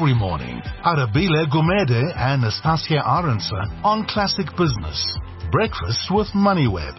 every morning. Arabile Gumede and Nastasia Arendse on Classic Business. Breakfast with MoneyWeb.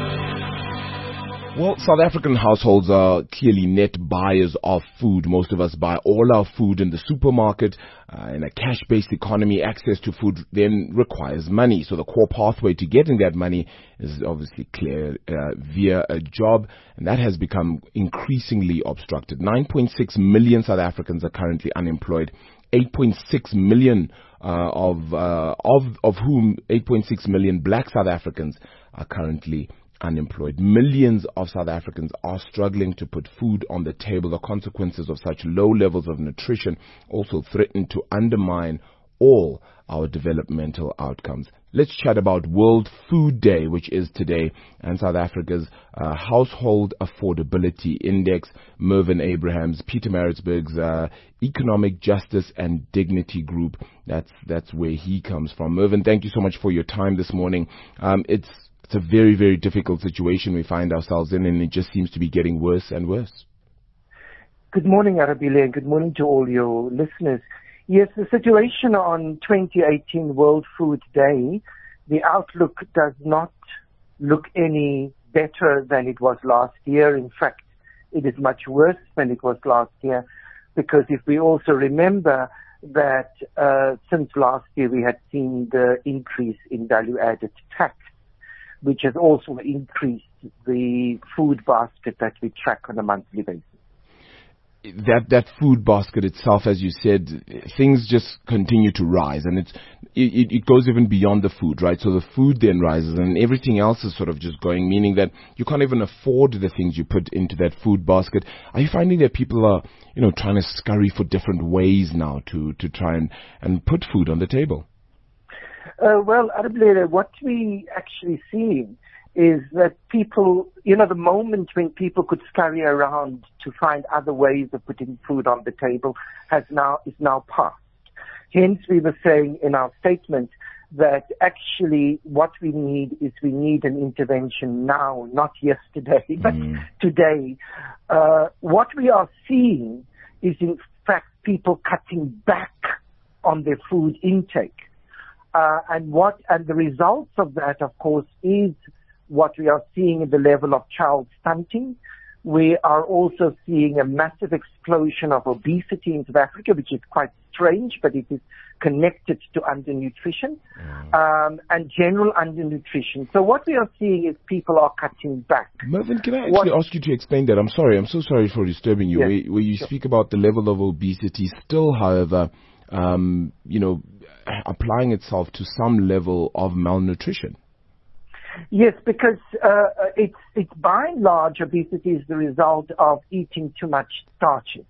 Well, South African households are clearly net buyers of food. Most of us buy all our food in the supermarket. In a cash-based economy, access to food then requires money. So the core pathway to getting that money is obviously clear via a job, and that has become increasingly obstructed. 9.6 million South Africans are currently unemployed. 8.6 million of whom 8.6 million black South Africans are currently unemployed. Millions of South Africans are struggling to put food on the table. The consequences of such low levels of nutrition also threaten to undermine all our developmental outcomes. Let's chat about World Food Day, which is today, and South Africa's Household Affordability Index. Mervyn Abrahams, Pietermaritzburg's Economic Justice and Dignity Group. That's where he comes from. Mervyn, thank you so much for your time this morning. It's a very, very difficult situation we find ourselves in, and it just seems to be getting worse and worse. Good morning, Arabile, and good morning to all your listeners. Yes, the situation on 2018 World Food Day, the outlook does not look any better than it was last year. In fact, it is much worse than it was last year, because if we also remember that since last year we had seen the increase in value-added tax, which has also increased the food basket that we track on a monthly basis. That food basket itself, as you said, things just continue to rise, and it goes even beyond the food, right? So the food then rises, and everything else is sort of just going, meaning that you can't even afford the things you put into that food basket. Are you finding that people are, trying to scurry for different ways now to try and put food on the table? Well, Arabile, what we actually see is that people, the moment when people could scurry around to find other ways of putting food on the table is now past. Hence, we were saying in our statement that actually what we need an intervention now, not yesterday, but today. What we are seeing is, in fact, people cutting back on their food intake. And the results of that, of course, is what we are seeing in the level of child stunting. We are also seeing a massive explosion of obesity in South Africa, which is quite strange, but it is connected to undernutrition, and general undernutrition. So what we are seeing is people are cutting back. Mervyn, can I actually ask you to explain that? I'm sorry, I'm so sorry for disturbing you. Yes, where you speak about the level of obesity still, however, applying itself to some level of malnutrition. Yes, because it's by and large, obesity is the result of eating too much starches.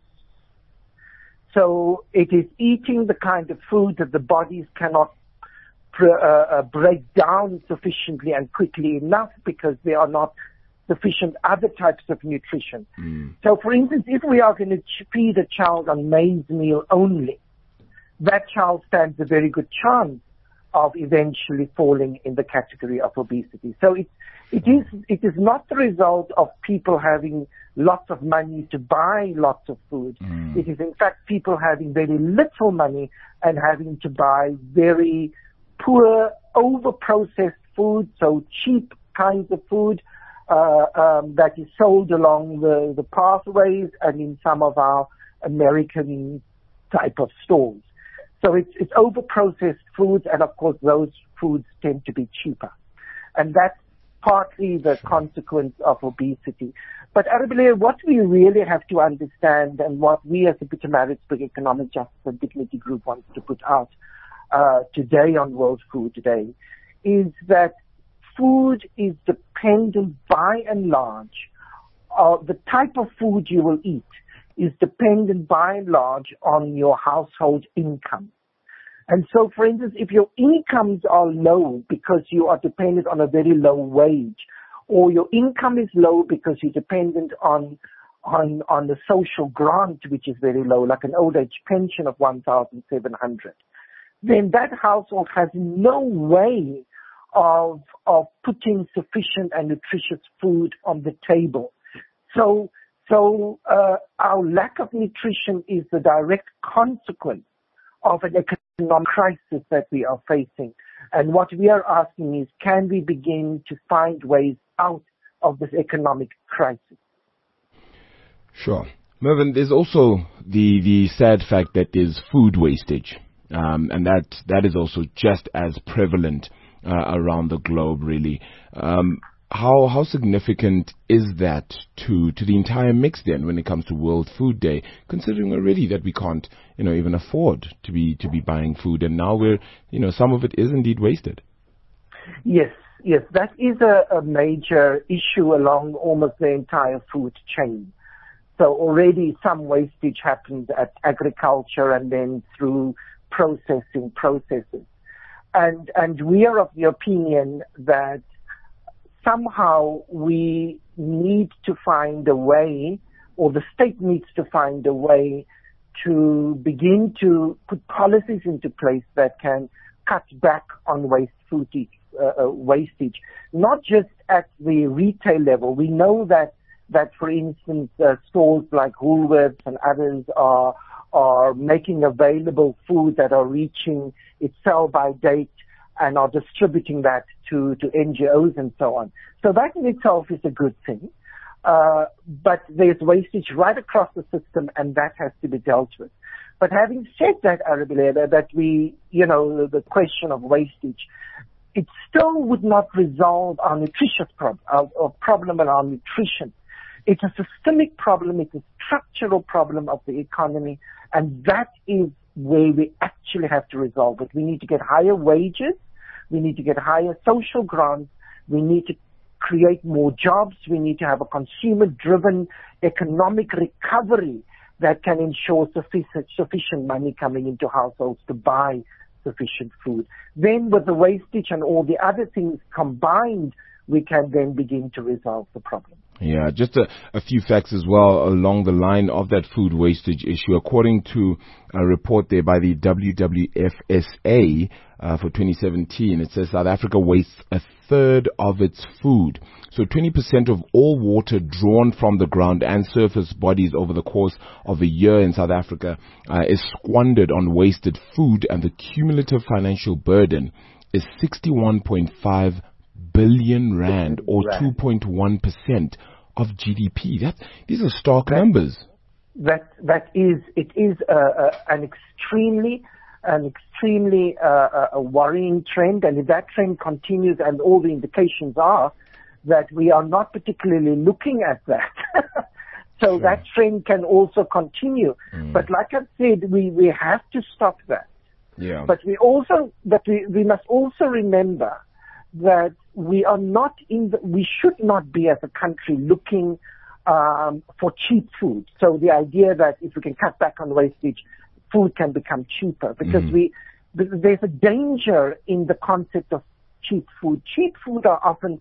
So it is eating the kind of food that the bodies cannot break down sufficiently and quickly enough, because there are not sufficient other types of nutrition. So, for instance, if we are going to feed a child on maize meal only, that child stands a very good chance of eventually falling in the category of obesity. So it is not the result of people having lots of money to buy lots of food. It is, in fact, people having very little money and having to buy very poor, over-processed food, so cheap kinds of food that is sold along the pathways and in some of our American type of stores. So it's over-processed foods, and of course those foods tend to be cheaper. And that's partly the consequence of obesity. But Arabile, what we really have to understand, and what we as the Pietermaritzburg Economic Justice and Dignity Group wants to put out today on World Food Day, is that food is dependent by and large, the type of food you will eat is dependent by and large on your household income. And so, for instance, if your incomes are low because you are dependent on a very low wage, or your income is low because you're dependent on the social grant, which is very low, like an old age pension of 1,700, then that household has no way of putting sufficient and nutritious food on the table. So our lack of nutrition is the direct consequence of an economic crisis that we are facing. And what we are asking is, can we begin to find ways out of this economic crisis? Sure. Mervyn, there's also the sad fact that there's food wastage, and that is also just as prevalent around the globe, really. How significant is that to the entire mix then when it comes to World Food Day, considering already that we can't, even afford to be buying food, and now we're, some of it is indeed wasted? Yes, that is a major issue along almost the entire food chain. So already some wastage happens at agriculture and then through processes. And we are of the opinion that somehow we need to find a way, or the state needs to find a way to begin to put policies into place that can cut back on wastage, not just at the retail level. We know that for instance, stores like Woolworths and others are making available food that are reaching its sell-by date and are distributing that to NGOs and so on. So that in itself is a good thing. But there's wastage right across the system, and that has to be dealt with. But having said that, Arabella, that the question of wastage, it still would not resolve our nutritious problem in our nutrition. It's a systemic problem. It's a structural problem of the economy, and that is where we actually have to resolve it. We need to get higher wages. We need to get higher social grants. We need to create more jobs. We need to have a consumer-driven economic recovery that can ensure sufficient money coming into households to buy sufficient food. Then with the wastage and all the other things combined, we can then begin to resolve the problem. Yeah, just a few facts as well along the line of that food wastage issue. According to a report there by the WWFSA for 2017, it says South Africa wastes a third of its food. So 20% of all water drawn from the ground and surface bodies over the course of a year in South Africa is squandered on wasted food, and the cumulative financial burden is 61.5 billion rand, or 2.1% of GDP. These are stark numbers. It is an extremely worrying trend, and if that trend continues, and all the indications are that we are not particularly looking at that, so that trend can also continue. But like I said, we have to stop that. Yeah. But we must also remember that we should not be as a country looking for cheap food. So the idea that if we can cut back on wastage, food can become cheaper, because there's a danger in the concept of cheap food. Cheap food are often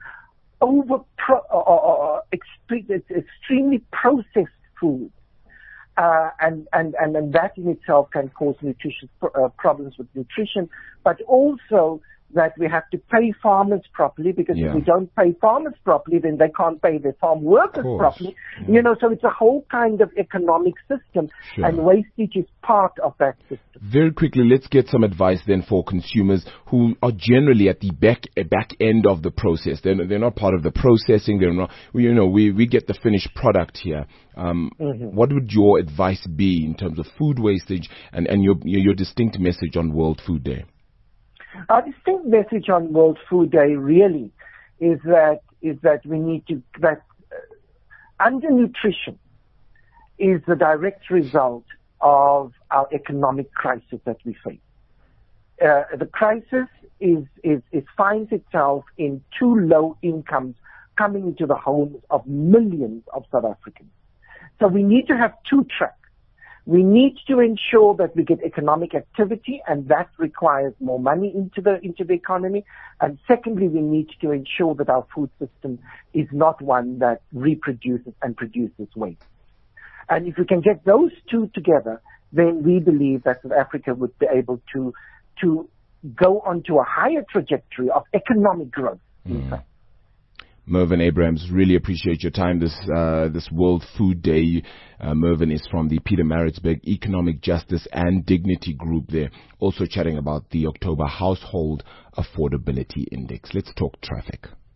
extremely processed food. And that in itself can cause nutritious problems with nutrition, but also that we have to pay farmers properly, because if we don't pay farmers properly, then they can't pay their farm workers properly. So it's a whole kind of economic system, and wastage is part of that system. Very quickly, let's get some advice then for consumers who are generally at the back end of the process. They're not part of the processing. They're not. We get the finished product here. What would your advice be in terms of food wastage and your distinct message on World Food Day? Our distinct message on World Food Day really is that we need to, undernutrition is the direct result of our economic crisis that we face. The crisis finds itself in too low incomes coming into the homes of millions of South Africans. So we need to have two tracks. We need to ensure that we get economic activity, and that requires more money into the economy. And secondly, we need to ensure that our food system is not one that reproduces and produces waste. And if we can get those two together, then we believe that South Africa would be able to go onto a higher trajectory of economic growth. Mervyn Abrahams, really appreciate your time this World Food Day. Mervyn is from the Pietermaritzburg Economic Justice and Dignity Group there, also chatting about the October Household Affordability Index. Let's talk traffic.